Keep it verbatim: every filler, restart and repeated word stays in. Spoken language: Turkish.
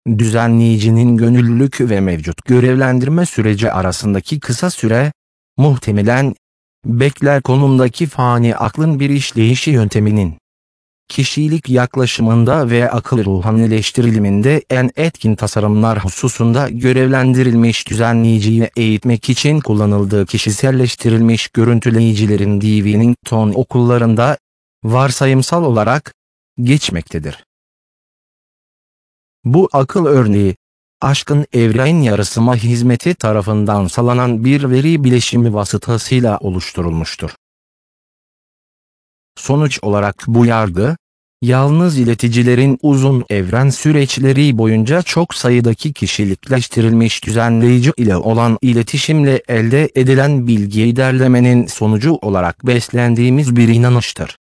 düzenleyicinin gönüllülük ve mevcut görevlendirme süreci arasındaki kısa süre, muhtemelen, bekler konumdaki fani aklın bir işleyişi yönteminin, kişilik yaklaşımında ve akıl ruhanileştiriliminde en etkin tasarımlar hususunda görevlendirilmiş düzenleyiciyi eğitmek için kullanıldığı kişiselleştirilmiş görüntüleyicilerin Divington okullarında, varsayımsal olarak, geçmektedir. Bu akıl örneği, aşkın evren yaratma hizmeti tarafından sağlanan bir veri bileşimi vasıtasıyla oluşturulmuştur. Sonuç olarak bu yargı, yalnız ileticilerin uzun evren süreçleri boyunca çok sayıdaki kişilikleştirilmiş düzenleyici ile olan iletişimle elde edilen bilgiyi derlemenin sonucu olarak beslendiğimiz bir inanıştır.